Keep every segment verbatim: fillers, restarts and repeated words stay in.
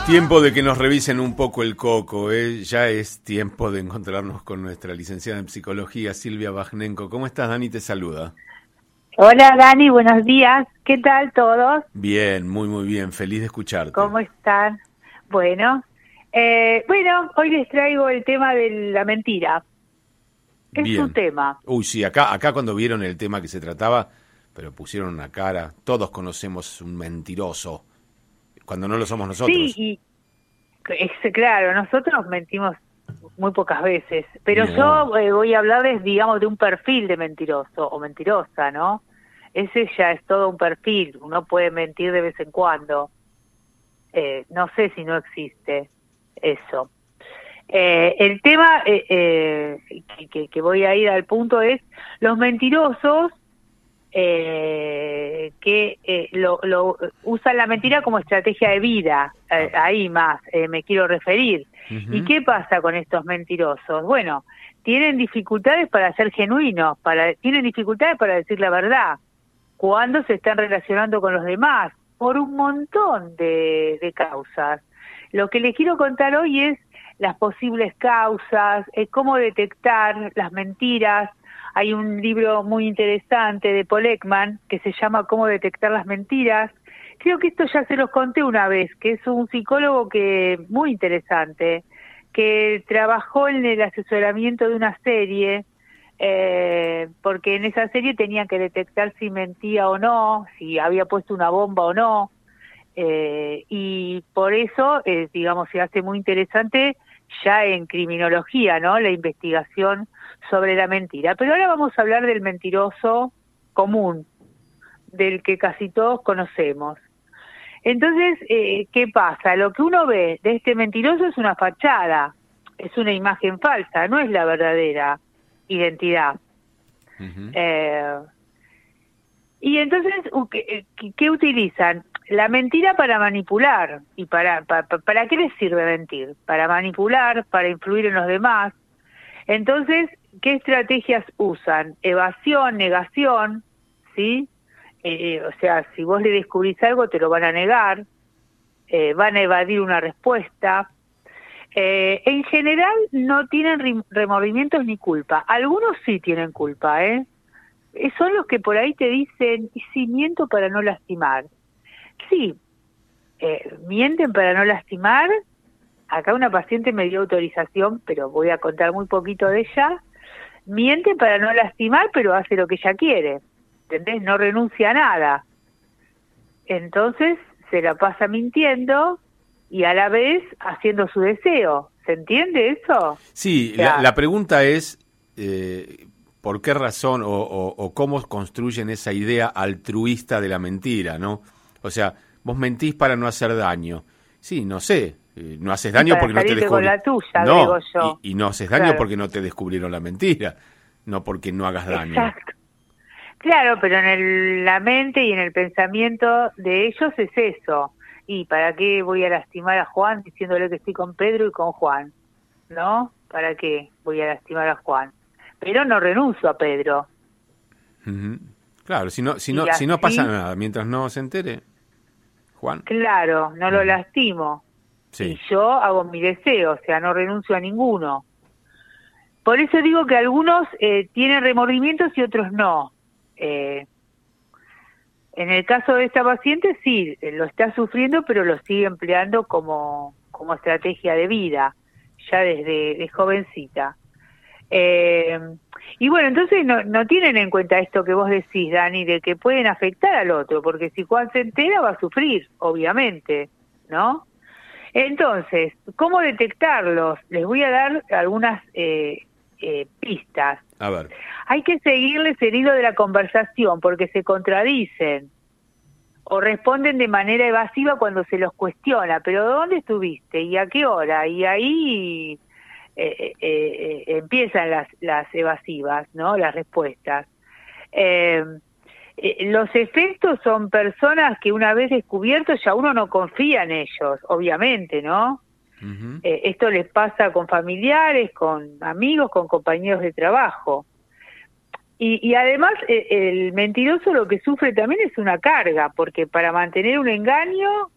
Tiempo de que nos revisen un poco el coco, ¿eh? Ya es tiempo de encontrarnos con nuestra licenciada en psicología, Silvia Bajnenko. ¿Cómo estás, Dani? Te saluda. Hola, Dani, buenos días. ¿Qué tal todos? Bien, muy, muy bien. Feliz de escucharte. ¿Cómo están? Bueno, eh, bueno, hoy les traigo el tema de la mentira. Es Bien. un tema. Uy, sí, acá, acá cuando vieron el tema que se trataba, pero pusieron una cara. Todos conocemos un mentiroso, cuando no lo somos nosotros. Sí, y es, claro, nosotros mentimos muy pocas veces, pero No. yo eh, voy a hablarles, digamos, de un perfil de mentiroso o mentirosa, ¿no? Ese ya es todo un perfil, uno puede mentir de vez en cuando. Eh, no sé si no existe eso. Eh, el tema eh, eh, que, que voy a ir al punto es los mentirosos eh, que eh, lo, lo usan la mentira como estrategia de vida, eh, ahí más eh, me quiero referir. Uh-huh. ¿Y qué pasa con estos mentirosos? Bueno, tienen dificultades para ser genuinos, para tienen dificultades para decir la verdad cuando se están relacionando con los demás, por un montón de, de causas. Lo que les quiero contar hoy es las posibles causas, eh, cómo detectar las mentiras. Hay un libro muy interesante de Paul Ekman que se llama Cómo detectar las mentiras. Creo que esto ya se los conté una vez, que es un psicólogo que muy interesante, que trabajó en el asesoramiento de una serie, eh, porque en esa serie tenían que detectar si mentía o no, si había puesto una bomba o no, eh, y por eso, eh, digamos, se hace muy interesante ya en criminología, ¿no?, la investigación sobre la mentira. Pero ahora vamos a hablar del mentiroso común, del que casi todos conocemos. Entonces, eh, ¿qué pasa? Lo que uno ve de este mentiroso es una fachada, es una imagen falsa, no es la verdadera identidad. Uh-huh. Eh, y entonces, ¿qué, qué utilizan? La mentira para manipular. ¿Y para, para, para qué les sirve mentir? Para manipular, para influir en los demás. Entonces, ¿qué estrategias usan? Evasión, negación, ¿sí? Eh, o sea, si vos le descubrís algo, te lo van a negar, eh, van a evadir una respuesta. Eh, en general no tienen remordimientos ni culpa. Algunos sí tienen culpa, ¿eh? Son los que por ahí te dicen, ¿y si miento para no lastimar? Sí, eh, mienten para no lastimar. Acá una paciente me dio autorización, pero voy a contar muy poquito de ella. Miente para no lastimar, pero hace lo que ella quiere, ¿entendés? No renuncia a nada. Entonces se la pasa mintiendo y a la vez haciendo su deseo. ¿Se entiende eso? Sí, o sea, la, la pregunta es eh, ¿por qué razón o, o, o cómo construyen esa idea altruista de la mentira, ¿no? O sea, vos mentís para no hacer daño. Sí, no sé, eh, no haces daño porque no te descubrieron. Con la tuya, no, digo yo. Y, y no haces daño claro. porque no te descubrieron la mentira, no porque no hagas daño. Exacto. Claro, pero en el, la mente y en el pensamiento de ellos es eso. ¿Y para qué voy a lastimar a Juan diciéndole que estoy con Pedro y con Juan? ¿No? ¿Para qué voy a lastimar a Juan? Pero no renuncio a Pedro. Uh-huh. Claro, si no, si no, si no pasa nada, mientras no se entere, Juan. Claro, no uh-huh. lo lastimo. Sí. Y yo hago mi deseo, o sea, no renuncio a ninguno. Por eso digo que algunos eh, tienen remordimientos y otros no. Eh, en el caso de esta paciente sí, lo está sufriendo, pero lo sigue empleando como, como estrategia de vida, ya desde de jovencita. Eh, y bueno, entonces no, no tienen en cuenta esto que vos decís, Dani, de que pueden afectar al otro, porque si Juan se entera va a sufrir, obviamente, ¿no? Entonces, ¿cómo detectarlos? Les voy a dar algunas eh, eh, pistas. A ver. Hay que seguirles el hilo de la conversación porque se contradicen o responden de manera evasiva cuando se los cuestiona. ¿Pero dónde estuviste? ¿Y a qué hora? Y ahí eh, eh, eh, empiezan las, las evasivas, ¿no? Las respuestas. Eh, eh, los efectos son personas que una vez descubiertos ya uno no confía en ellos, obviamente, ¿no? Uh-huh. Eh, esto les pasa con familiares, con amigos, con compañeros de trabajo. Y, y además eh, el mentiroso lo que sufre también es una carga, porque para mantener un engaño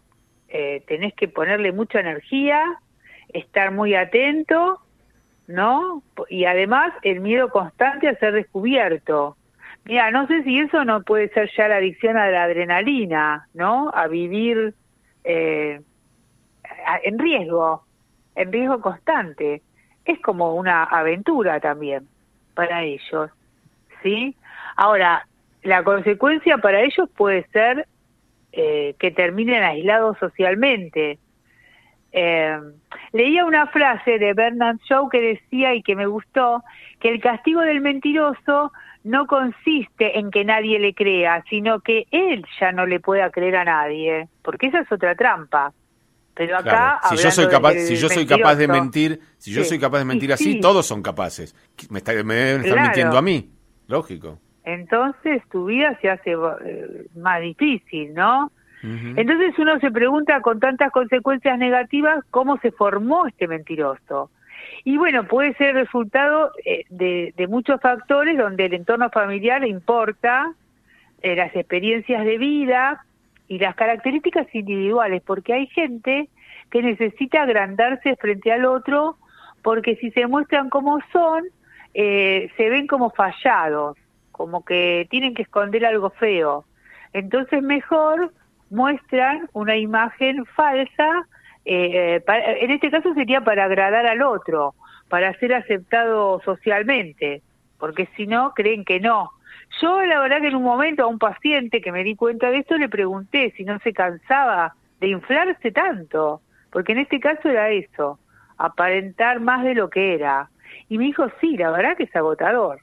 eh, tenés que ponerle mucha energía, estar muy atento, ¿no? Y además el miedo constante a ser descubierto. Mira, no sé si eso no puede ser ya la adicción a la adrenalina, ¿no? A vivir eh, a, en riesgo, en riesgo constante. Es como una aventura también para ellos, ¿sí? Ahora, la consecuencia para ellos puede ser eh, que terminen aislados socialmente. Eh, leía una frase de Bernard Shaw que decía, y que me gustó, que el castigo del mentiroso no consiste en que nadie le crea, sino que él ya no le pueda creer a nadie, porque esa es otra trampa. Pero acá, claro. si yo soy capaz, si yo soy capaz de mentir, si yo sí. soy capaz de mentir y así, sí. todos son capaces. Me, está, me deben estar Claro. mintiendo a mí, lógico. Entonces tu vida se hace eh, más difícil, ¿no? Uh-huh. Entonces uno se pregunta, con tantas consecuencias negativas, ¿cómo se formó este mentiroso? Y bueno, puede ser el resultado eh, de, de muchos factores donde el entorno familiar importa, eh, las experiencias de vida y las características individuales, porque hay gente que necesita agrandarse frente al otro, porque si se muestran como son, eh, se ven como fallados, como que tienen que esconder algo feo. Entonces mejor muestran una imagen falsa, eh, para, en este caso sería para agradar al otro, para ser aceptado socialmente, porque si no, creen que no. Yo la verdad que en un momento a un paciente que me di cuenta de esto le pregunté si no se cansaba de inflarse tanto, porque en este caso era eso, aparentar más de lo que era. Y me dijo, sí, la verdad que es agotador.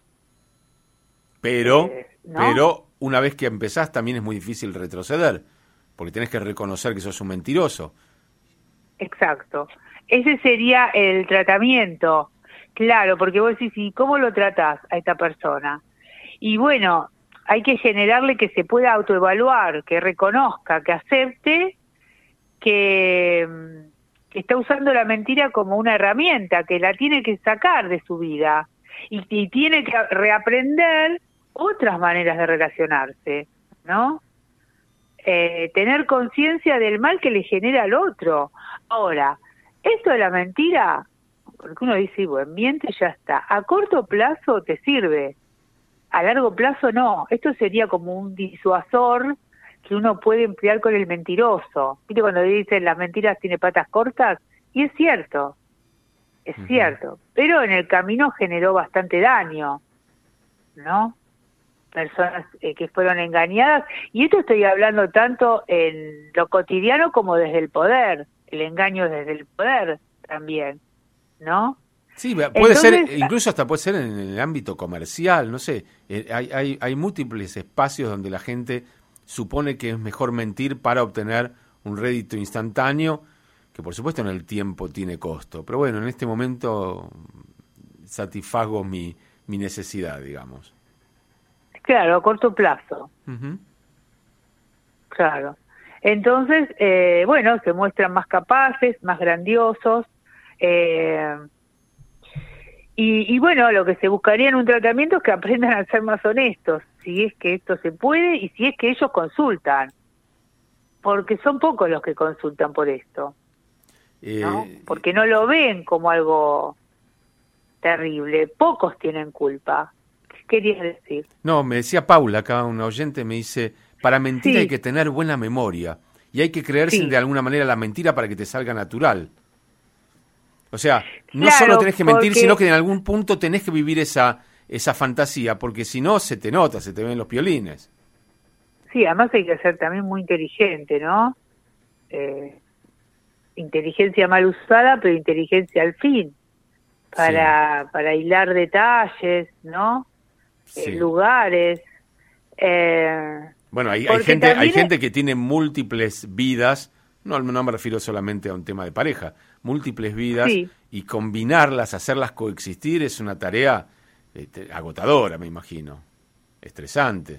Pero, eh, ¿no? pero una vez que empezás también es muy difícil retroceder, porque tenés que reconocer que sos un mentiroso. Exacto. Ese sería el tratamiento. Claro, porque vos decís, ¿y cómo lo tratás a esta persona? Y bueno, hay que generarle que se pueda autoevaluar, que reconozca, que acepte que, que está usando la mentira como una herramienta, que la tiene que sacar de su vida y, y tiene que reaprender otras maneras de relacionarse, ¿no? Eh, tener conciencia del mal que le genera al otro. Ahora, esto de la mentira, porque uno dice, bueno, miente y ya está. A corto plazo te sirve, a largo plazo no. Esto sería como un disuasor que uno puede emplear con el mentiroso. ¿Viste cuando dicen las mentiras tiene patas cortas? Y es cierto, es uh-huh. cierto. Pero en el camino generó bastante daño, ¿no? Personas eh, que fueron engañadas, y esto estoy hablando tanto en lo cotidiano como desde el poder, el engaño desde el poder también, ¿no? Sí, puede Entonces, ser, incluso hasta puede ser en el ámbito comercial, no sé, eh, hay, hay, hay múltiples espacios donde la gente supone que es mejor mentir para obtener un rédito instantáneo, que por supuesto en el tiempo tiene costo, pero bueno, en este momento satisfago mi, mi necesidad, digamos. Claro, a corto plazo. Uh-huh. Claro. Entonces, eh, bueno, se muestran más capaces, más grandiosos, eh, y, y bueno, lo que se buscaría en un tratamiento es que aprendan a ser más honestos, si es que esto se puede y si es que ellos consultan, porque son pocos los que consultan por esto, ¿no? Eh, porque no lo ven como algo terrible, pocos tienen culpa. ¿Qué querías decir? No, me decía Paula, acá una oyente, me dice, para mentir sí. hay que tener buena memoria y hay que creerse sí. de alguna manera la mentira para que te salga natural. O sea, no claro, solo tenés que mentir, porque... sino que en algún punto tenés que vivir esa esa fantasía, porque si no se te nota, se te ven los piolines. Sí, además hay que ser también muy inteligente, ¿no? Eh, inteligencia mal usada, pero inteligencia al fin, para, sí. para hilar detalles, ¿no? Sí. Eh, lugares. Eh, bueno, hay, hay gente hay gente que tiene múltiples vidas, no, no me refiero solamente a un tema de pareja, múltiples vidas, sí. y combinarlas, hacerlas coexistir es una tarea eh, agotadora, me imagino, estresante.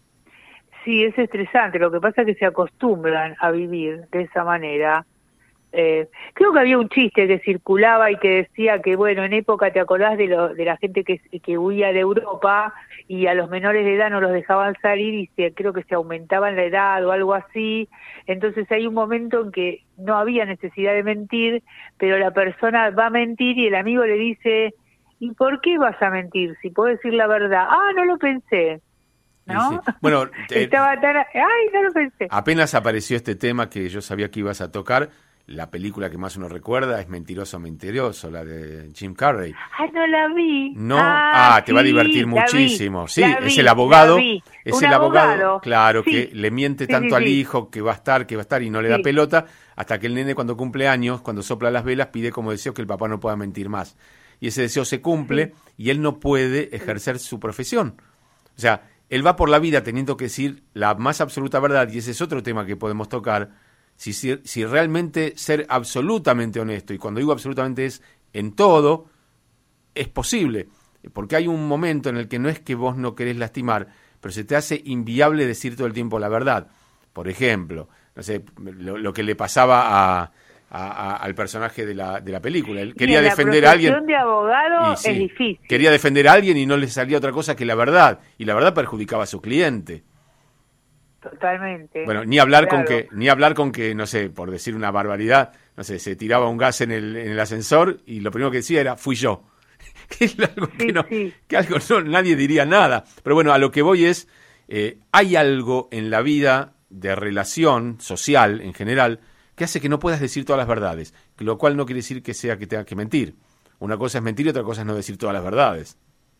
Sí, es estresante, lo que pasa es que se acostumbran a vivir de esa manera, Eh, creo que había un chiste que circulaba y que decía que, bueno, en época, ¿te acordás de, lo, de la gente que, que huía de Europa y a los menores de edad no los dejaban salir y se, creo que se aumentaban la edad o algo así? Entonces hay un momento en que no había necesidad de mentir, pero la persona va a mentir y el amigo le dice, ¿y por qué vas a mentir si puedo decir la verdad? Ah, no lo pensé. ¿No? Sí, sí. Bueno, te, estaba tan... Ay, no lo pensé. Apenas apareció este tema que yo sabía que ibas a tocar, la película que más uno recuerda es Mentiroso, Mentiroso, la de Jim Carrey. Ah, no la vi. No, ah, ah te sí, va a divertir la muchísimo. Vi, sí, vi, es el abogado, es Un el abogado, abogado, claro, sí. que le miente sí, tanto sí, al sí. hijo que va a estar, que va a estar y no le sí. da pelota, hasta que el nene cuando cumple años, cuando sopla las velas, pide como deseo que el papá no pueda mentir más. Y ese deseo se cumple sí. y él no puede ejercer su profesión. O sea, él va por la vida teniendo que decir la más absoluta verdad, y ese es otro tema que podemos tocar, si, si, si realmente ser absolutamente honesto, y cuando digo absolutamente es en todo, es posible, porque hay un momento en el que no es que vos no querés lastimar, pero se te hace inviable decir todo el tiempo la verdad. Por ejemplo, no sé, lo, lo que le pasaba a... A, a, al personaje de la, de la película. Él quería defender a alguien. La profesión de abogado y, sí, es difícil. Quería defender a alguien y no le salía otra cosa que la verdad. Y la verdad perjudicaba a su cliente. Totalmente. Bueno, ni hablar claro. con que, ni hablar con que, no sé, por decir una barbaridad, no sé, se tiraba un gas en el, en el ascensor y lo primero que decía era, fui yo. Que es algo sí, que no, sí. que algo no, nadie diría nada. Pero bueno, a lo que voy es, eh, hay algo en la vida de relación social en general que hace que no puedas decir todas las verdades, lo cual no quiere decir que sea que tengas que mentir. Una cosa es mentir y otra cosa es no decir todas las verdades.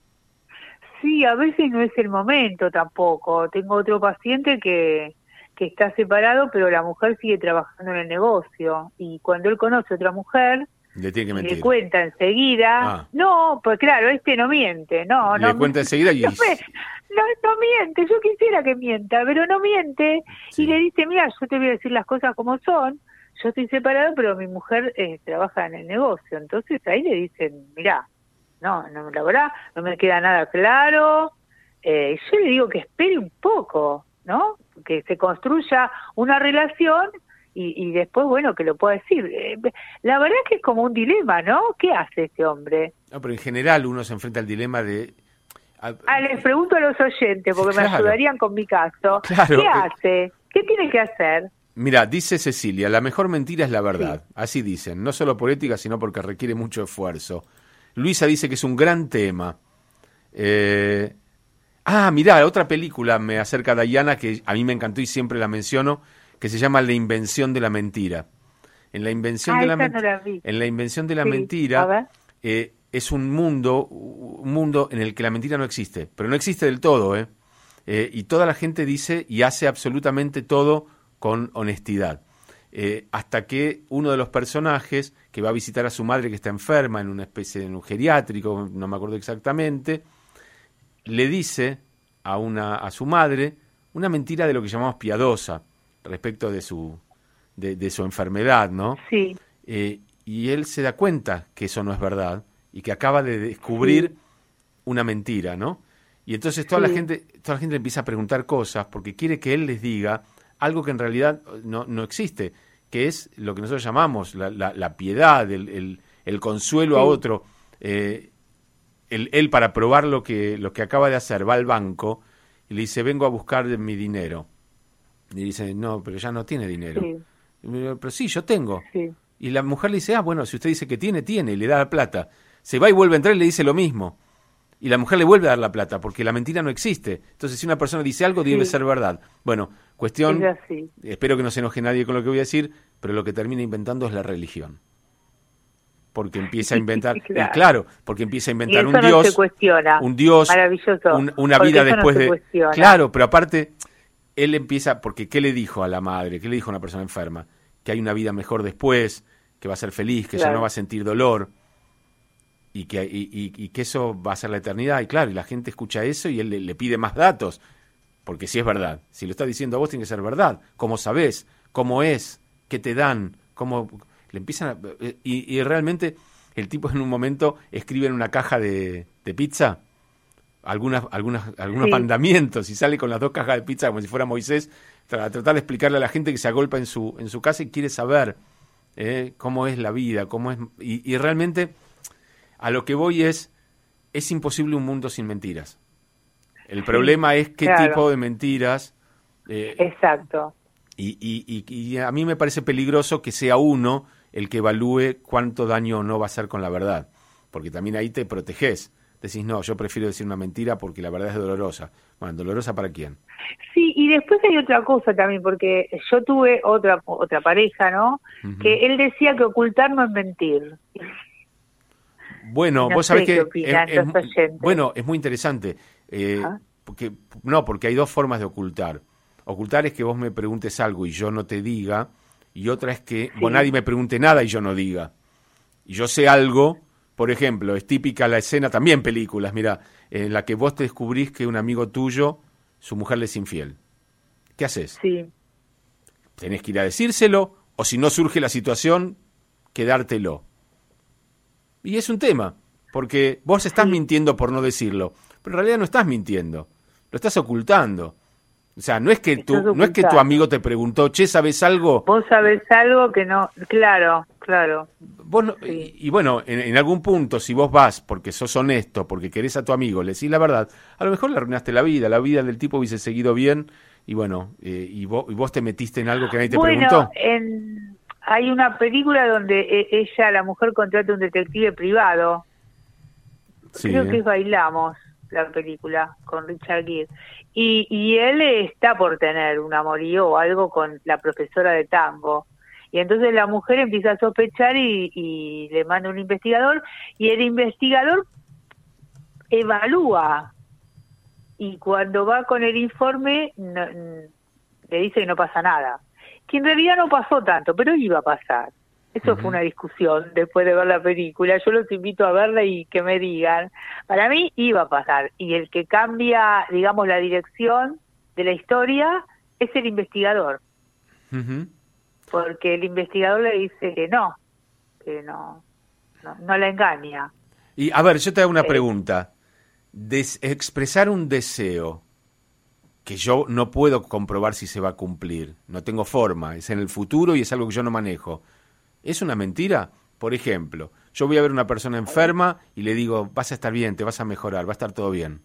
Sí, a veces no es el momento tampoco. Tengo otro paciente que, que está separado, pero la mujer sigue trabajando en el negocio. Y cuando él conoce a otra mujer, le tiene que mentir. Le cuenta enseguida. Ah. No, pues claro, este no miente. No, le no, cuenta enseguida y... No, no, no miente, yo quisiera que mienta, pero no miente. Sí. Y le dice, mira, yo te voy a decir las cosas como son. Yo estoy separado, pero mi mujer eh, trabaja en el negocio. Entonces ahí le dicen, mirá, no, no, la verdad, no me queda nada claro. Eh, yo le digo que espere un poco, ¿no? Que se construya una relación y, y después, bueno, que lo pueda decir. Eh, la verdad es que es como un dilema, ¿no? ¿Qué hace este hombre? No, pero en general uno se enfrenta al dilema de... Ah, les pregunto a los oyentes, porque claro. me ayudarían con mi caso. Claro. ¿Qué hace? ¿Qué tiene que hacer? Mira, dice Cecilia, la mejor mentira es la verdad. Sí. Así dicen, no solo por ética, sino porque requiere mucho esfuerzo. Luisa dice que es un gran tema. Eh... Ah, mirá, otra película me acerca a Diana que a mí me encantó y siempre la menciono, que se llama La invención de la mentira. En la invención ah, de la, no la vi. En la invención de la sí. mentira eh, es un mundo, un mundo en el que la mentira no existe, pero no existe del todo, ¿eh? Eh, y toda la gente dice y hace absolutamente todo con honestidad. Eh, hasta que uno de los personajes que va a visitar a su madre que está enferma en una especie de un geriátrico, no me acuerdo exactamente, le dice a una a su madre una mentira de lo que llamamos piadosa respecto de su de, de su enfermedad, ¿no? Sí. Eh, y él se da cuenta que eso no es verdad y que acaba de descubrir sí. una mentira, ¿no? Y entonces toda sí. la gente toda la gente le empieza a preguntar cosas porque quiere que él les diga algo que en realidad no, no existe, que es lo que nosotros llamamos la, la, la piedad, el, el, el consuelo sí. a otro. Eh, él, él para probar lo que, lo que acaba de hacer va al banco y le dice, vengo a buscar mi dinero. Y dice, no, pero ya no tiene dinero. Sí. Pero sí, yo tengo. Sí. Y la mujer le dice, ah, bueno, si usted dice que tiene, tiene, y le da la plata. Se va y vuelve a entrar y le dice lo mismo. Y la mujer le vuelve a dar la plata, porque la mentira no existe. Entonces, si una persona dice algo, debe sí. ser verdad. Bueno, cuestión, espero que no se enoje nadie con lo que voy a decir, pero lo que termina inventando es la religión. Porque empieza a inventar, claro, y claro porque empieza a inventar y eso un no dios, se cuestiona. un dios, maravilloso, un, una vida después no de... Cuestiona. Claro, pero aparte, él empieza, porque ¿qué le dijo a la madre? ¿Qué le dijo a una persona enferma? Que hay una vida mejor después, que va a ser feliz, que claro. ya no va a sentir dolor. Y que, y, y, y que eso va a ser la eternidad. Y claro, y la gente escucha eso y él le, le pide más datos. Porque si es verdad, si lo está diciendo a vos, tiene que ser verdad. ¿Cómo sabés? ¿Cómo es? ¿Qué te dan? ¿Cómo? Le empiezan a, y, y realmente el tipo en un momento escribe en una caja de, de pizza algunas, algunas, algunos sí. mandamientos y sale con las dos cajas de pizza como si fuera Moisés, para tratar de explicarle a la gente que se agolpa en su, en su casa y quiere saber ¿eh? Cómo es la vida, cómo es... Y, y realmente a lo que voy es, es imposible un mundo sin mentiras. El sí, problema es qué claro. tipo de mentiras... Eh, Exacto. Y, y, y, y a mí me parece peligroso que sea uno el que evalúe cuánto daño o no va a hacer con la verdad, porque también ahí te protegés. Decís, no, yo prefiero decir una mentira porque la verdad es dolorosa. Bueno, ¿dolorosa para quién? Sí, y después hay otra cosa también, porque yo tuve otra otra pareja, ¿no? Uh-huh. Que él decía que ocultar no es mentir. Bueno, no vos sabés que... Es, es, bueno, es muy interesante. Eh, uh-huh. porque No, porque hay dos formas de ocultar. Ocultar es que vos me preguntes algo y yo no te diga, y otra es que sí. vos nadie me pregunte nada y yo no diga. Y yo sé algo... Por ejemplo, es típica la escena, también películas, mira, en la que vos te descubrís que un amigo tuyo, su mujer le es infiel. ¿Qué haces? Sí. Tenés que ir a decírselo, o si no surge la situación, quedártelo. Y es un tema, porque vos estás sí. mintiendo por no decirlo, pero en realidad no estás mintiendo, lo estás ocultando. O sea, no es que tu, no es que tu amigo te preguntó, che, ¿sabes algo? Vos sabés algo que no, claro, claro. Vos no, sí. y, y bueno, en, en algún punto, si vos vas porque sos honesto, porque querés a tu amigo, le decís la verdad, a lo mejor le arruinaste la vida, la vida del tipo hubiese seguido bien, y bueno, eh, y, vos, y vos te metiste en algo que nadie te bueno, preguntó. En, hay una película donde e, ella, la mujer, contrata un detective privado. Sí, Creo eh. que es Bailamos, la película, con Richard Gere. Y, y él está por tener un amorío o algo con la profesora de tango. Y entonces la mujer empieza a sospechar y, y le manda un investigador, y el investigador evalúa. Y cuando va con el informe, no, le dice que no pasa nada. Que en realidad no pasó tanto, pero iba a pasar. Eso uh-huh. fue una discusión después de ver la película. Yo los invito a verla y que me digan. Para mí iba a pasar. Y el que cambia, digamos, la dirección de la historia es el investigador. Uh-huh. Porque el investigador le dice que no, que no, no, no la engaña. Y a ver, yo te hago una eh, pregunta. Des- expresar un deseo que yo no puedo comprobar si se va a cumplir. No tengo forma. Es en el futuro y es algo que yo no manejo. ¿Es una mentira? Por ejemplo, yo voy a ver a una persona enferma y le digo, vas a estar bien, te vas a mejorar, va a estar todo bien.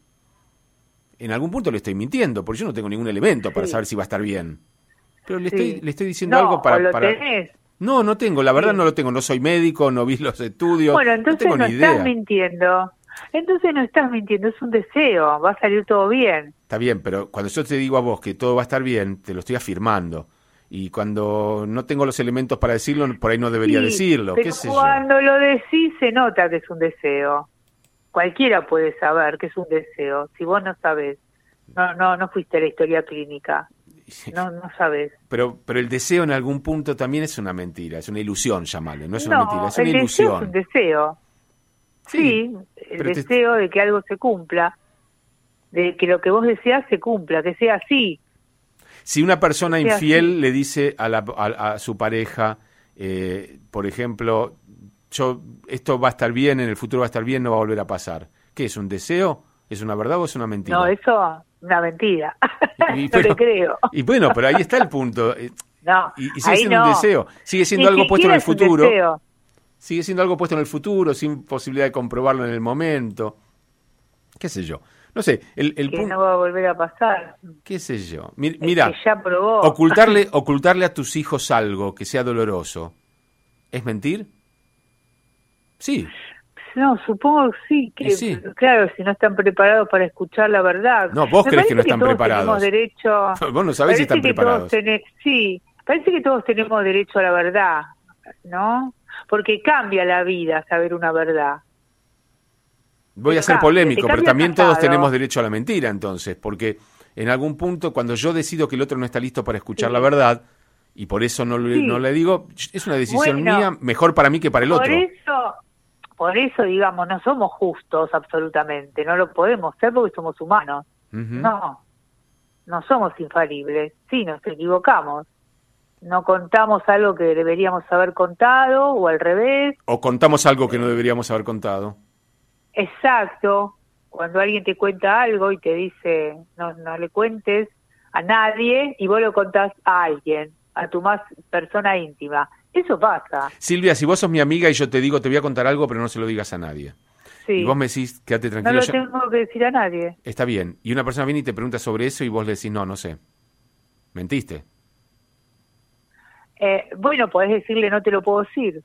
En algún punto le estoy mintiendo, porque yo no tengo ningún elemento sí. para saber si va a estar bien. Pero le, sí. estoy, le estoy diciendo no, algo para... ¿o lo para... tenés? No, no tengo, la verdad sí. no lo tengo, no soy médico, no vi los estudios, bueno, entonces no tengo no ni idea. estás mintiendo. Entonces no estás mintiendo, es un deseo, va a salir todo bien. Está bien, pero cuando yo te digo a vos que todo va a estar bien, te lo estoy afirmando. Y cuando no tengo los elementos para decirlo, por ahí no debería sí, decirlo. Pero ¿Qué sé cuando yo? lo decís se nota que es un deseo. Cualquiera puede saber que es un deseo. Si vos no sabés, no no no fuiste a la historia clínica, no no sabés. Pero pero el deseo en algún punto también es una mentira, es una ilusión, llamarle. No es una no, mentira, es una el ilusión. Deseo es un deseo. Sí, sí el deseo te... de que algo se cumpla, de que lo que vos deseas se cumpla, que sea así. Si una persona infiel así. le dice a, la, a, a su pareja, eh, por ejemplo, yo esto va a estar bien, en el futuro va a estar bien, no va a volver a pasar. ¿Qué es, un deseo? ¿Es una verdad o es una mentira? No, eso es una mentira. Y, no pero, le creo. Y bueno, pero ahí está el punto. No, y, y sigue siendo no. un deseo. Sigue siendo Ni algo puesto en el futuro. Sigue siendo algo puesto en el futuro, sin posibilidad de comprobarlo en el momento. ¿Qué sé yo? No sé, el, el que punto... no va a volver a pasar. ¿Qué sé yo? Mir, mira, que ya probó. ocultarle, ocultarle a tus hijos algo que sea doloroso, ¿es mentir? Sí. No, supongo que sí, que sí. claro, si no están preparados para escuchar la verdad. No, vos Me crees que no están que todos preparados. Tenemos derecho... Vos no sabés si están preparados. Tenés, sí, parece que todos tenemos derecho a la verdad, ¿no? Porque cambia la vida saber una verdad. Voy a ser polémico, pero también todos tenemos derecho a la mentira, entonces, porque en algún punto, cuando yo decido que el otro no está listo para escuchar sí. la verdad, y por eso no, sí. no le digo, es una decisión bueno, mía, mejor para mí que para el por otro. Eso, por eso, digamos, no somos justos absolutamente, no lo podemos ser porque somos humanos. Uh-huh. No, no somos infalibles, sí, nos equivocamos. No contamos algo que deberíamos haber contado, o al revés. O contamos algo que no deberíamos haber contado. Exacto, cuando alguien te cuenta algo y te dice no no le cuentes a nadie y vos lo contás a alguien, a tu más persona íntima, Eso pasa. Silvia, si vos sos mi amiga y yo te digo, te voy a contar algo, pero no se lo digas a nadie. Sí. Y vos me decís, quédate tranquilo. No lo yo... tengo que decir a nadie. Está bien. Y una persona viene y te pregunta sobre eso y vos le decís, no, no sé. ¿Mentiste? Eh, bueno, podés decirle, no te lo puedo decir.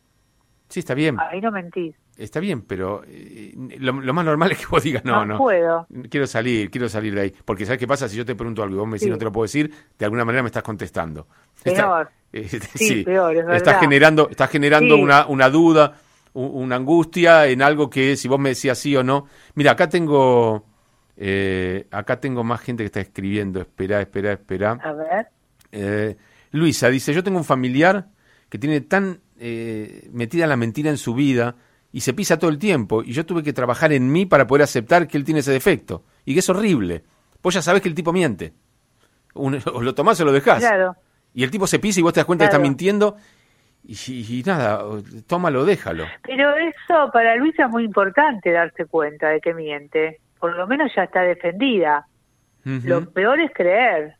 Sí, está bien. Ahí no mentís. Está bien, pero eh, lo, lo más normal es que vos digas, no, no. No puedo. Quiero salir, quiero salir de ahí. Porque ¿sabes qué pasa? Si yo te pregunto algo y vos me decís, Sí. no te lo puedo decir, de alguna manera me estás contestando. Peor. Está, eh, Sí, sí, peor, es estás verdad. generando, estás generando Sí. una, una duda, u- una angustia en algo que si vos me decías sí o no. Mira, acá tengo, eh, acá tengo más gente que está escribiendo. Espera, espera, espera. A ver. Eh, Luisa dice, yo tengo un familiar que tiene tan eh, metida la mentira en su vida y se pisa todo el tiempo, y yo tuve que trabajar en mí para poder aceptar que él tiene ese defecto, y que es horrible. Vos ya sabés que el tipo miente. Un, o lo tomás o lo dejás. Claro. Y el tipo se pisa y vos te das cuenta Claro. que está mintiendo, y, y, y nada, tómalo, déjalo. Pero eso para Luisa es muy importante darse cuenta de que miente. Por lo menos ya está defendida. Uh-huh. Lo peor es creer.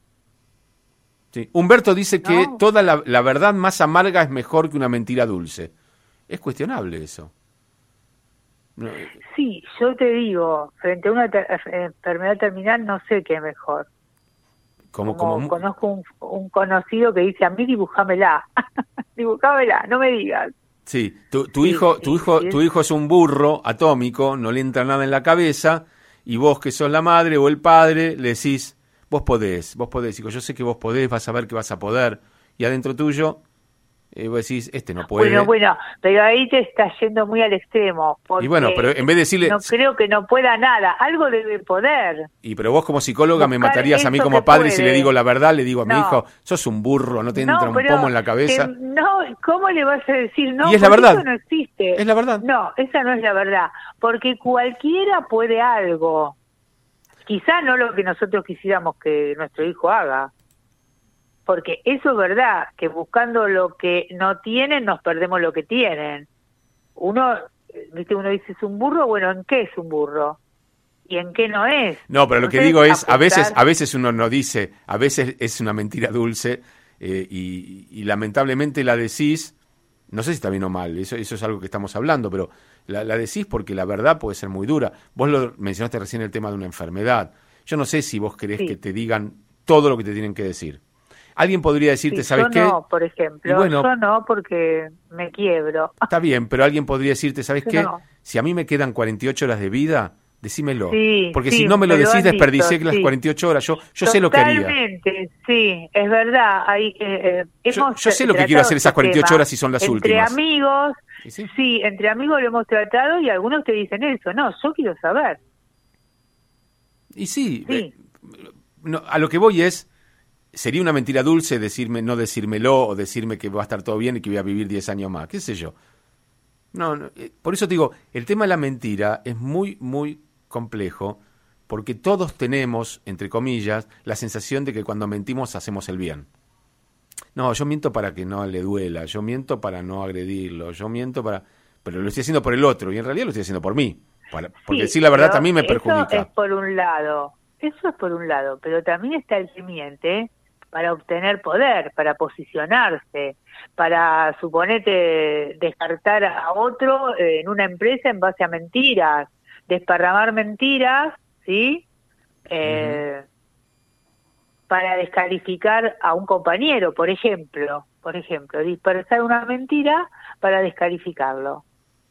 Sí. Humberto dice que No. toda la, la verdad más amarga es mejor que una mentira dulce. Es cuestionable eso. No, eh, Sí, yo te digo, frente a una ter- enfermedad terminal no sé qué es mejor. como, Como como, mu- conozco un, un conocido que dice, a mí dibujámela. Dibujámela, no me digas. Sí, tu, tu Sí, hijo, sí, tu hijo, sí, es- tu hijo es un burro atómico, no le entra nada en la cabeza, y vos que sos la madre o el padre le decís, vos podés, vos podés, hijo, yo sé que vos podés, vas a ver que vas a poder, y adentro tuyo eh, vos decís, este no puede. Bueno, bueno, pero ahí te estás yendo muy al extremo. Porque Y bueno, pero en vez de decirle, no creo que no pueda nada, algo debe poder. y pero vos como psicóloga me buscar matarías a mí eso como que padre si le puede. digo la verdad, le digo a mi No. hijo, sos un burro, no te entra No, un pero pomo en la cabeza. que no, ¿cómo le vas a decir no? Y es la Porque verdad. Eso no existe. Es la verdad. No, esa no es la verdad, porque cualquiera puede algo. Quizá no lo que nosotros quisiéramos que nuestro hijo haga. Porque eso es verdad, que buscando lo que no tienen nos perdemos lo que tienen. Uno, viste, uno dice es un burro, bueno, ¿en qué es un burro? ¿Y en qué no es? No, pero lo que Entonces, digo es, a apuntar- veces, a veces uno no dice, a veces es una mentira dulce eh, y, y lamentablemente la decís, no sé si está bien o mal, eso, eso es algo que estamos hablando, pero la, la decís porque la verdad puede ser muy dura. Vos lo mencionaste recién el tema de una enfermedad. Yo no sé si vos querés Sí. que te digan todo lo que te tienen que decir. Alguien podría decirte, Sí, ¿sabes yo qué? no, por ejemplo, Y bueno, yo no porque me quiebro. está bien, pero alguien podría decirte, ¿sabes Yo qué? no. Si a mí me quedan cuarenta y ocho horas de vida, decímelo. Sí, Porque sí, si no me lo me lo decís, han desperdicié dicho, las sí. cuarenta y ocho horas. Yo, yo sé lo que haría. Totalmente, sí, es verdad. Hay, eh, eh, Yo- hemos yo sé lo que tratado quiero hacer esas este cuarenta y ocho tema horas si son las entre últimas. amigos, ¿Y sí? sí, entre amigos lo hemos tratado y algunos te dicen eso. No, yo quiero saber. Y sí, Sí. eh, no, a lo que voy es, sería una mentira dulce decirme, no decírmelo o decirme que va a estar todo bien y que voy a vivir diez años más, qué sé yo. No, no, eh, por eso te digo, el tema de la mentira es muy, muy complejo porque todos tenemos, entre comillas, la sensación de que cuando mentimos hacemos el bien. No, yo miento para que no le duela, yo miento para no agredirlo, yo miento para... Pero lo estoy haciendo por el otro y en realidad lo estoy haciendo por mí. Para, porque Sí, decir la verdad pero también me Eso perjudica. es por un lado, eso es por un lado, pero también está el que miente para obtener poder, para posicionarse, para, suponete, descartar a otro eh, en una empresa en base a mentiras, desparramar mentiras, ¿sí? Eh, para descalificar a un compañero, por ejemplo, por ejemplo, dispersar una mentira para descalificarlo.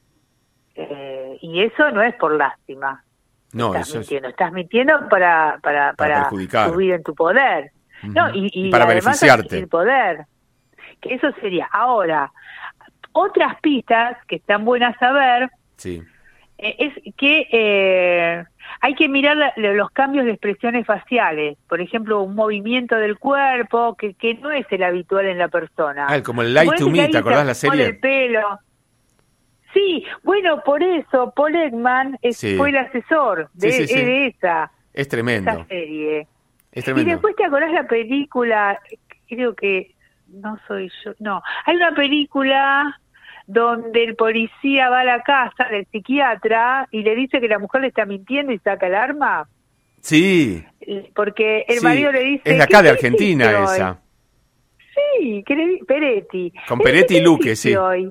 Eh, y eso no es por lástima. No, estás eso es... mintiendo, estás mintiendo para para Para para, perjudicar. subir en tu poder. Ujú. No, y, y Y para además beneficiarte. adquirir poder. Que eso sería. Ahora, otras pistas que están buenas a ver Sí. eh, es que eh, hay que mirar la- los cambios de expresiones faciales. Por ejemplo, un movimiento del cuerpo que, que no es el habitual en la persona. Ah, como el Lie Puede to ser que Me, alguien ¿te acordás se la pone serie? el pelo. Sí, bueno, por eso Paul Ekman es- Sí. fue el asesor de, Sí, sí, sí. de esa, Es tremendo. esa serie. Es Y tremendo. después te acordás la película, creo que no soy yo, no, hay una película donde el policía va a la casa del psiquiatra y le dice que la mujer le está mintiendo y saca el arma, Sí. porque el Sí, marido le dice... es de "¿Qué acá de hiciste Argentina hoy?". esa. Sí, que le- Peretti. Con Le Peretti dice, y Luque, "¿Qué sí. hiciste hoy?".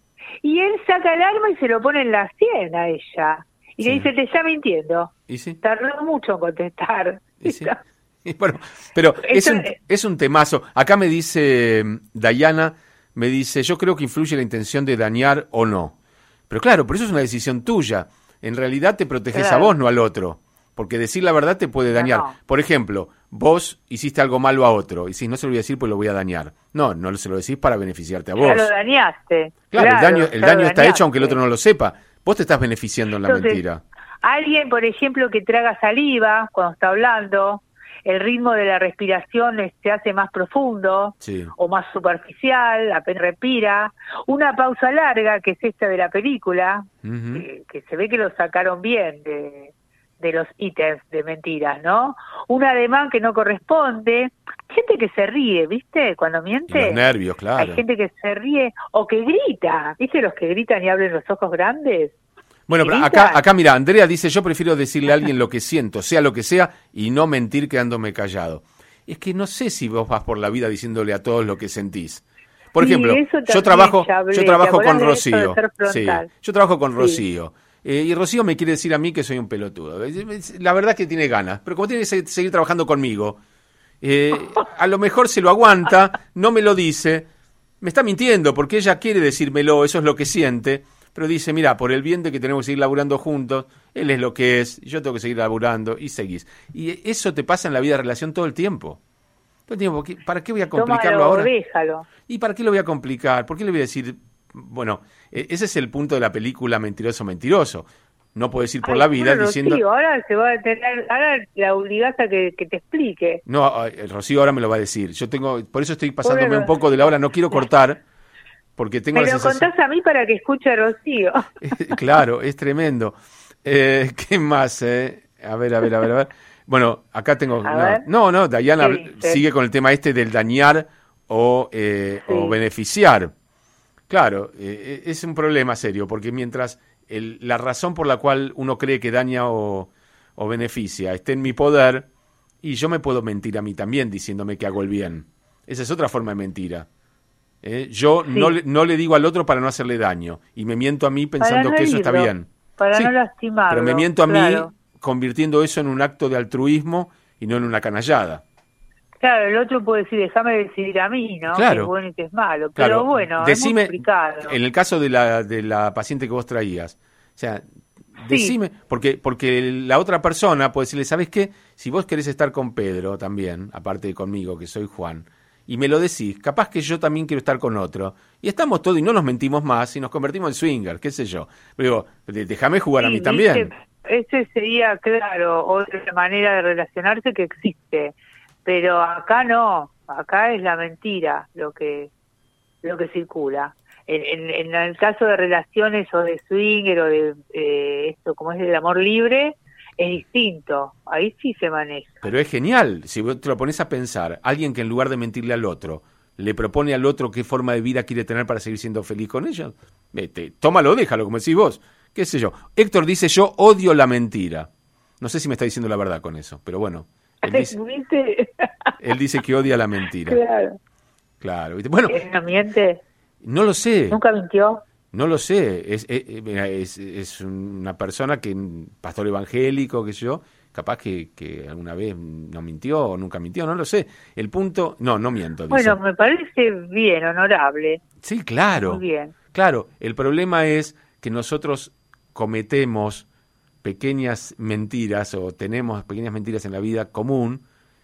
Y él saca el arma y se lo pone en la sien a ella. Y Sí. le dice, te está mintiendo. ¿Y sí? Tardó mucho en contestar. ¿Y sí? Y bueno, pero es Eso- un, es un temazo. Acá me dice mm, Dayana, me dice, yo creo que influye la intención de dañar o no. Pero claro, por eso es una decisión tuya. En realidad te proteges Claro. a vos, no al otro. Porque decir la verdad te puede dañar. no. Por ejemplo, vos hiciste algo malo a otro y decís, no se lo voy a decir, pues lo voy a dañar. No, no se lo decís para beneficiarte a vos. Ya lo dañaste. Claro, el daño, el ya daño lo está hecho aunque el dañaste. otro no lo sepa. Vos te estás beneficiando en la Entonces, mentira. Alguien, por ejemplo, que traga saliva cuando está hablando, el ritmo de la respiración eh, se hace más profundo Sí. o más superficial, apenas respira. Una pausa larga, que es esta de la película, Ujú. que, que se ve que lo sacaron bien de, de los ítems de mentiras, ¿no? Un ademán que no corresponde. Gente que se ríe, ¿viste? Cuando Y miente. los nervios, claro. Hay gente que se ríe o que grita. ¿Viste los que gritan y abren los ojos grandes? Bueno, pero Grita. acá, acá mira, Andrea dice, yo prefiero decirle a alguien lo que siento, sea lo que sea, y no mentir quedándome callado. Es que no sé si vos vas por la vida diciéndole a todos lo que sentís. Por Sí, ejemplo, eso yo también trabajo, ya hablé, yo ¿te trabajo acordás con de eso de Rocío. ser Sí, frontal? yo trabajo con Sí. Rocío. Eh, y Rocío me quiere decir a mí que soy un pelotudo. La verdad es que tiene ganas, pero como tiene que se- seguir trabajando conmigo, eh, a lo mejor se lo aguanta, no me lo dice, me está mintiendo porque ella quiere decírmelo, eso es lo que siente, pero dice, mira, por el bien de que tenemos que seguir laburando juntos, él es lo que es, yo tengo que seguir laburando y seguís. Y eso te pasa en la vida de relación todo el tiempo. Todo el tiempo, ¿qué- ¿para qué voy a complicarlo Tómalo, ahora? déjalo. ¿Y para qué lo voy a complicar? ¿Por qué le voy a decir? Bueno, eh, ese es el punto de la película Mentiroso, Mentiroso. No puedes ir por Ay, la vida bueno, diciendo... Rocío, ahora se va a tener, ahora la obligás a que, que te explique. No, eh, Rocío ahora me lo va a decir. Yo tengo, por eso estoy pasándome Pobre un poco de la hora, no quiero cortar, porque tengo Me la lo sensación... contás a mí para que escuche a Rocío. Claro, es tremendo. Eh, ¿Qué más? Eh? A ver, a ver, a ver, a ver. Bueno, acá tengo... A No, ver. no, no, Dayana ¿Qué dice? sigue con el tema este del dañar o, eh, Sí. o beneficiar. Claro, eh, es un problema serio, porque mientras el, la razón por la cual uno cree que daña o, o beneficia esté en mi poder, y yo me puedo mentir a mí también diciéndome que hago el bien. Esa es otra forma de mentira. ¿Eh? Yo Sí. no, le, no le digo al otro para no hacerle daño, y me miento a mí pensando no que eso está herirlo, bien. para Sí, no lastimarlo. pero me miento a claro. mí convirtiendo eso en un acto de altruismo y no en una canallada. Claro, el otro puede decir, déjame decidir a mí, ¿no? Claro. Que es bueno y que es malo. Claro, Pero bueno, decime, es muy complicado. en el caso de la, de la paciente que vos traías, o sea, decime, porque, porque la otra persona puede decirle, ¿sabes qué? Si vos querés estar con Pedro también, aparte de conmigo, que soy Juan, y me lo decís, capaz que yo también quiero estar con otro, y estamos todos y no nos mentimos más, y nos convertimos en swinger, qué sé yo. Pero digo, déjame jugar a Sí, mí también. viste, ese sería, claro, otra manera de relacionarse que existe. Pero acá no, acá es la mentira lo que lo que circula. En, en, en el caso de relaciones o de swinger o de eh, esto, como es el amor libre, es distinto. Ahí sí se maneja. Pero es genial, si vos te lo pones a pensar, alguien que en lugar de mentirle al otro, le propone al otro qué forma de vida quiere tener para seguir siendo feliz con ella, vete, tómalo, déjalo, como decís vos, qué sé yo. Héctor dice, yo odio la mentira. No sé si me está diciendo la verdad con eso, pero bueno, él dice, ¿Viste? él dice que odia la mentira. Claro. Claro, ¿viste? Bueno, ¿Él no miente? no lo sé. ¿Nunca mintió? No lo sé, es, es, es, es una persona que, pastor evangélico, qué sé yo, capaz que, que alguna vez no mintió o nunca mintió, no lo sé. El punto, no, no miento. Dice. Bueno, me parece bien, honorable. Sí, claro. Muy bien. Claro, el problema es que nosotros cometemos pequeñas mentiras o tenemos pequeñas mentiras en la vida común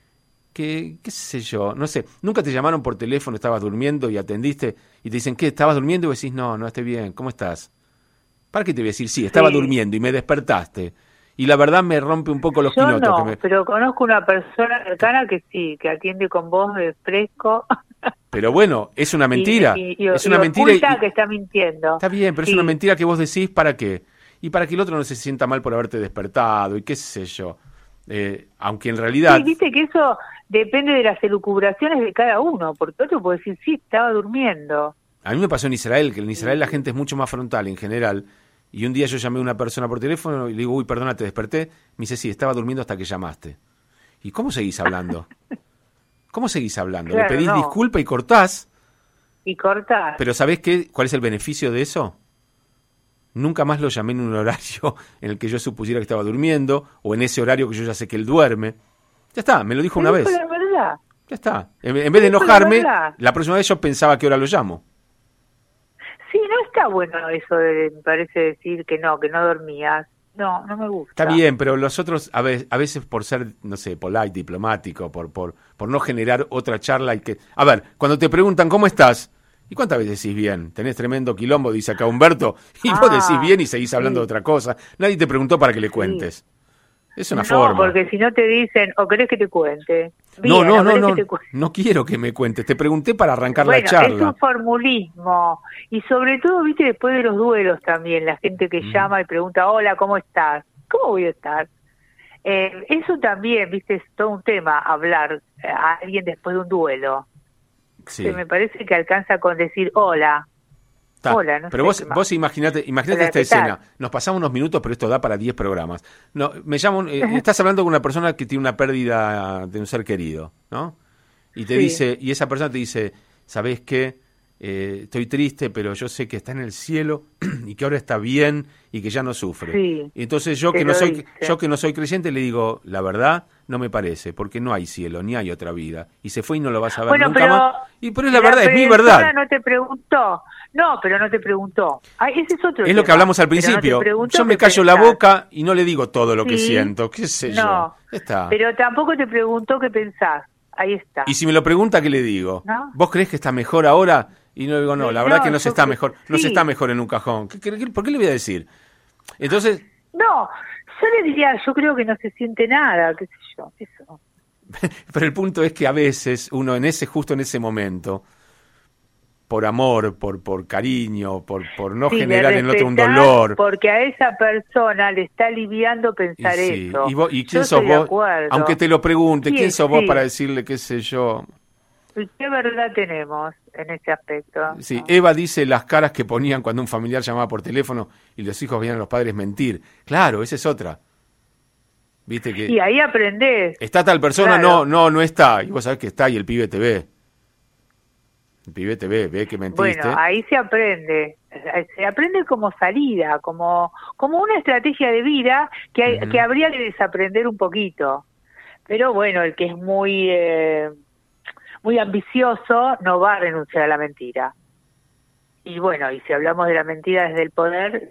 que, qué sé yo, no sé, nunca te llamaron por teléfono, estabas durmiendo y atendiste y te dicen, ¿qué? ¿Estabas durmiendo? Y vos decís, no, no estoy bien, ¿cómo estás? ¿Para qué te voy a decir? Sí, estaba Sí. durmiendo y me despertaste. Y la verdad me rompe un poco los Yo quinotos. no, que me... pero conozco una persona cercana que sí, que atiende con voz de fresco. Pero bueno, es una mentira. Y, y, y, es y una mentira y, oculta que está mintiendo. Está bien, pero Sí. es una mentira que vos decís para qué. Y para que el otro no se sienta mal por haberte despertado y qué sé yo. Eh, aunque en realidad... Sí, viste que eso depende de las elucubraciones de cada uno, porque otro puede decir, sí, estaba durmiendo. A mí me pasó en Israel, que en Israel la gente es mucho más frontal en general. Y un día yo llamé a una persona por teléfono y le digo, uy, perdona, te desperté. Me dice, sí, estaba durmiendo hasta que llamaste. ¿Y cómo seguís hablando? ¿cómo seguís hablando? Claro, Le pedís no. disculpa y cortás. Y cortás. Pero ¿sabés qué? ¿Cuál es el beneficio de eso? Nunca más lo llamé en un horario en el que yo supusiera que estaba durmiendo, o en ese horario que yo ya sé que él duerme. Ya está, me lo dijo una Me dijo vez. la verdad. Ya está. En, en vez de dijo la enojarme, verdad. la próxima vez yo pensaba qué hora lo llamo. Sí, no está bueno eso de, me parece decir que no, que no dormías. No, no me gusta. Está bien, pero los otros, a veces, a veces por ser, no sé, polite, diplomático, por, por, por no generar otra charla y que... A ver, cuando te preguntan ¿cómo estás? ¿Y cuántas veces decís bien? Tenés tremendo quilombo, dice acá Humberto, y Ah, vos decís bien y seguís hablando sí. de otra cosa. Nadie te preguntó para que le Sí. cuentes. Es una no, forma. porque si no te dicen, o querés que te cuente. No, Bien, no, o no, querés no, que te cuente. no quiero que me cuentes. Te pregunté para arrancar Bueno, la charla. es un formulismo. Y sobre todo, viste, después de los duelos también, la gente que Mm. llama y pregunta, hola, ¿cómo estás? ¿Cómo voy a estar? Eh, eso también, viste, es todo un tema, hablar a alguien después de un duelo. Sí. Que me parece que alcanza con decir, hola. Está. Hola, no pero sé vos, qué más. vos imaginate, imaginate Hola, esta ¿qué tal? escena. Nos pasamos unos minutos, pero esto da para diez programas. No, me llamo, eh, estás hablando con una persona que tiene una pérdida de un ser querido, ¿no? Y te Sí. dice, y esa persona te dice, ¿sabés qué? Eh, estoy triste, pero yo sé que está en el cielo y que ahora está bien y que ya no sufre. Sí, Y entonces yo te que no lo soy, dice. yo que no soy creyente le digo, la verdad no me parece, porque no hay cielo ni hay otra vida y se fue y no lo vas a ver Bueno, nunca pero más. Y pero es la, verdad, es mi persona verdad. no te preguntó. No, pero no te preguntó. Ay, ese es otro Es lo que tema. hablamos al Pero no te principio. preguntó Yo me qué callo la pensás. boca y no le digo todo lo que Sí. siento, qué sé yo. No, Ya está. pero tampoco te preguntó qué pensás. Ahí está. Y si me lo pregunta, ¿qué le digo? ¿No? ¿Vos crees que está mejor ahora? Y no le digo, no, la No, verdad que no se yo está creo- mejor. No se sí. está mejor en un cajón. ¿Qué, qué- qué- ¿Por qué le voy a decir? Entonces, No, yo le diría, yo creo que no se siente nada, qué sé yo, eso. pero el punto es que a veces uno en ese, justo en ese momento, por amor, por, por cariño, por, por no Sí, de generar en el otro un respetar, dolor. Porque a esa persona le está aliviando Y, pensar sí, eso. y, vos- ¿y quién Yo sos estoy de vos? acuerdo. Aunque te lo pregunte, Sí, ¿quién sos vos sí. para decirle qué sé yo? ¿Y qué verdad tenemos en ese aspecto? Sí, No. Eva dice las caras que ponían cuando un familiar llamaba por teléfono y los hijos veían a los padres mentir. Claro, esa es otra. Viste que Y ahí aprendés. está tal persona, Claro. no, no, no está. Y vos sabés que está y el pibe te ve. El pibe te ve, ve que mentiste. Bueno, ahí se aprende. Se aprende como salida, como, como una estrategia de vida que, hay- Ujú. que habría que desaprender un poquito. Pero bueno, el que es muy, eh, muy ambicioso no va a renunciar a la mentira. Y bueno, y si hablamos de la mentira desde el poder,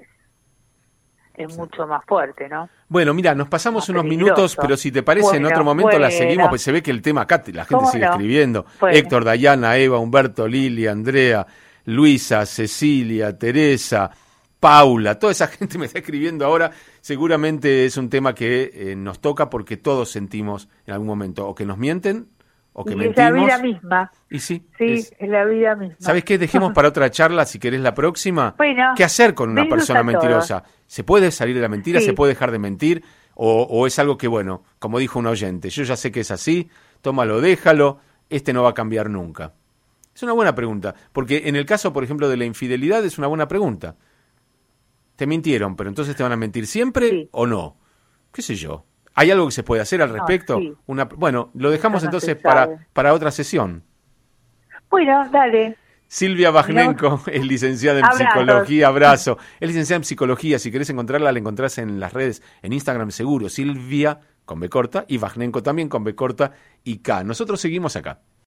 es mucho más fuerte, ¿no? Bueno, mira, nos pasamos Más unos peligroso. minutos, pero si te parece, en Bueno, otro momento la bueno. seguimos, pues se ve que el tema acá, la gente ¿Cómo sigue no? escribiendo. Bueno. Héctor, Dayana, Eva, Humberto, Lili, Andrea, Luisa, Cecilia, Teresa, Paula, toda esa gente me está escribiendo ahora. Seguramente es un tema que eh, nos toca porque todos sentimos en algún momento o que nos mienten o que Y es la mentimos. vida misma. Y sí, Sí, es- es la vida misma. ¿sabes qué? Dejemos para otra charla, si querés, la próxima. Bueno, ¿Qué hacer con una besos persona a todos. mentirosa? ¿Se puede salir de la mentira? Sí. ¿Se puede dejar de mentir? O, ¿O es algo que, bueno, como dijo un oyente, yo ya sé que es así, tómalo, déjalo, este no va a cambiar nunca? Es una buena pregunta, porque en el caso, por ejemplo, de la infidelidad es una buena pregunta. Te mintieron, pero entonces te van a mentir siempre Sí. o no. ¿Qué sé yo? ¿Hay algo que se puede hacer al No, respecto? sí. Una, bueno, lo dejamos Eso no se entonces para, sabe. para otra sesión. Bueno, dale. Silvia Bajnenko es licenciada en Abrazos. psicología, abrazo. Es licenciada en psicología, si querés encontrarla, la encontrás en las redes, en Instagram seguro, Silvia con B corta y Bajnenko también con B corta y K. Nosotros seguimos acá.